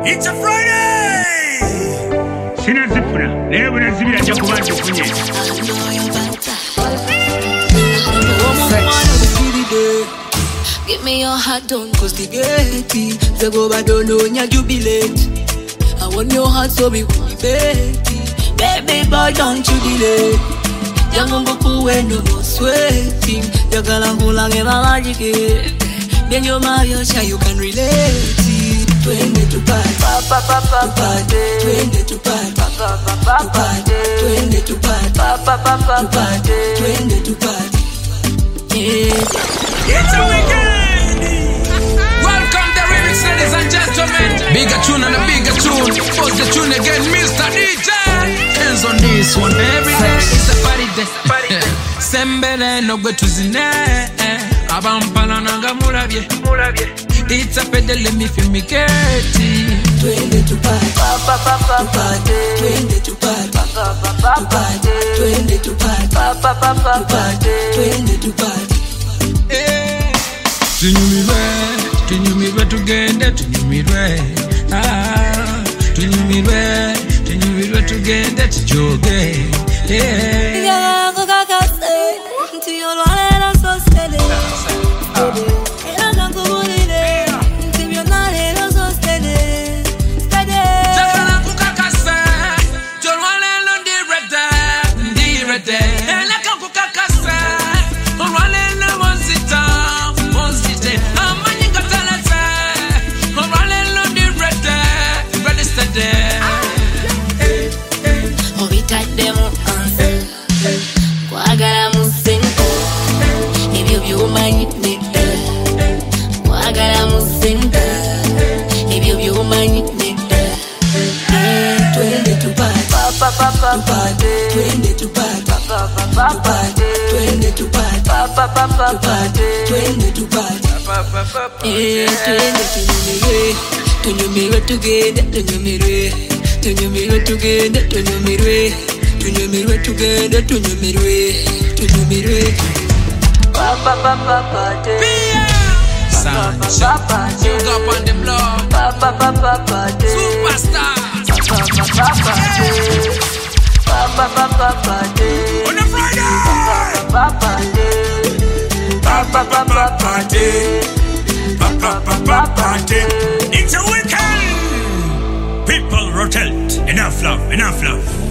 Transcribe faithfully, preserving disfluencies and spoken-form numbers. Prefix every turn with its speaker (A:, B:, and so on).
A: It's a Friday! Sina zipuna, leo bwana zibira cha kubanza kunye.
B: Give me your heart, don't castigate it. The go bad, don't know ya jubilate. I want your heart, so we will be baby. Baby boy, don't you delay. Young Boku, when no more sweating. Your galangulang and magic. Then you're my Yosha, you can relate. Twende to party, papa papa party. Twende to party, papa papa party. Twende to party, papa papa party. Twende to party.
A: It's a weekend.
C: Welcome the remix, ladies and gentlemen. Bigger tune and a bigger tune. Pause the tune again, Mister D J. Hands on this one. Every day is a party day. Sembele no go to zine. Abampala nanga mulabye, mulabye. It's a pedal, let me feel me get it.
B: Twende to party, papa papa party. Twende to party, papa papa party. Twende to party, papa papa party. Twende to party.
C: Tunyumirwe, tunyumirwe tugende, tunyumirwe. Ah, tunyumirwe, tunyumirwe tugende, tujoge. Yeah.
B: Yeah, go gaga say, to your one and I'm so steady. And I'm not good in it. To your one and I'm so steady, steady.
C: Jafana kukaka say, your one and on the red day, the red day. And I can kukaka say, your one and on one sit down, one sit down. I'm a young girl say, your one and on the red day, red is the day.
B: Oh, we tight them answer. Kwagala musenko. If you view my nickname. Kwagala musenko. If you view my nickname. Twende to party, papa papa party. Twende to party, papa papa party. Twende to party, papa papa party. Twende to party, papa papa. Eh, twende tunyumirwe, tunyumirwe together, tunyumirwe, tunyumirwe together, tunyumirwe, tunyumirwe together, tunyumirwe, tunyumirwe. Papa papa party.
C: Sancho, you go up on the block.
B: Papa papa party.
C: Superstar.
B: Papa papa party. Papa papa party.
A: On a Friday!
B: Papa party.
A: Papa papa party. Papa papa party. It's a weekend! People rotate. Enough love, enough love.